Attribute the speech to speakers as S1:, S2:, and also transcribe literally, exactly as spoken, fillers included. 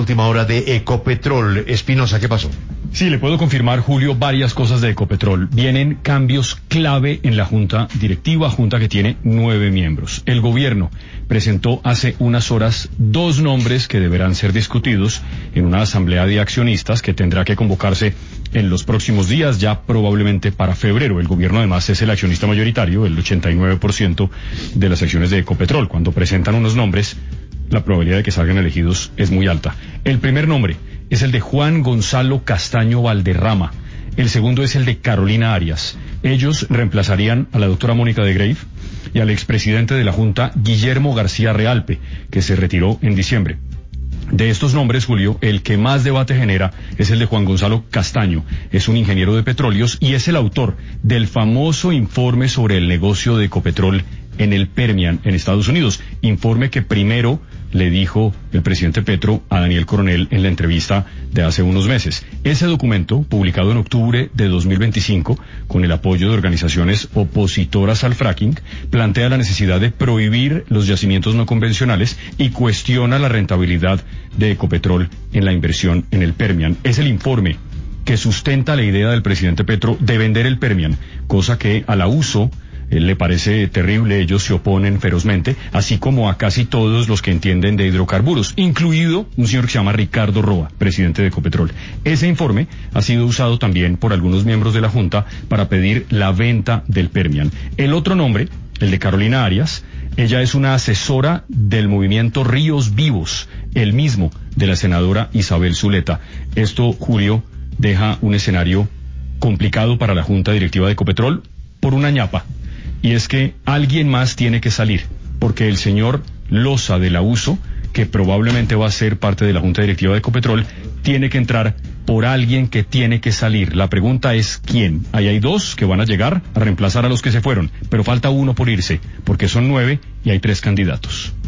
S1: última hora de Ecopetrol. Espinosa, ¿qué pasó?
S2: Sí, le puedo confirmar, Julio, varias cosas de Ecopetrol. Vienen cambios clave en la junta directiva, junta que tiene nueve miembros. El gobierno presentó hace unas horas dos nombres que deberán ser discutidos en una asamblea de accionistas que tendrá que convocarse en los próximos días, ya probablemente para febrero. El gobierno además es el accionista mayoritario, el ochenta y nueve por ciento de las acciones de Ecopetrol. Cuando presentan unos nombres, la probabilidad de que salgan elegidos es muy alta. El primer nombre es el de Juan Gonzalo Castaño Valderrama. El segundo es el de Carolina Arias. Ellos reemplazarían a la doctora Mónica de Greiff y al expresidente de la Junta, Guillermo García Realpe, que se retiró en diciembre. De estos nombres, Julio, el que más debate genera es el de Juan Gonzalo Castaño. Es un ingeniero de petróleos y es el autor del famoso informe sobre el negocio de Ecopetrol en el Permian, en Estados Unidos. Informe que primero le dijo el presidente Petro a Daniel Coronel en la entrevista de hace unos meses. Ese documento, publicado en octubre de dos mil veinticinco, con el apoyo de organizaciones opositoras al fracking, plantea la necesidad de prohibir los yacimientos no convencionales y cuestiona la rentabilidad de Ecopetrol en la inversión en el Permian. Es el informe que sustenta la idea del presidente Petro de vender el Permian, cosa que a la uso le parece terrible. Ellos se oponen ferozmente, así como a casi todos los que entienden de hidrocarburos, incluido un señor que se llama Ricardo Roa, presidente de Ecopetrol. Ese informe ha sido usado también por algunos miembros de la Junta para pedir la venta del Permian. El otro nombre, el de Carolina Arias, ella es una asesora del movimiento Ríos Vivos, el mismo de la senadora Isabel Zuleta. Esto, Julio, deja un escenario complicado para la Junta Directiva de Ecopetrol por una ñapa. Y es que alguien más tiene que salir, porque el señor Loza de la Uso, que probablemente va a ser parte de la Junta Directiva de Ecopetrol, tiene que entrar por alguien que tiene que salir. La pregunta es ¿quién? Ahí hay dos que van a llegar a reemplazar a los que se fueron, pero falta uno por irse, porque son nueve y hay tres candidatos.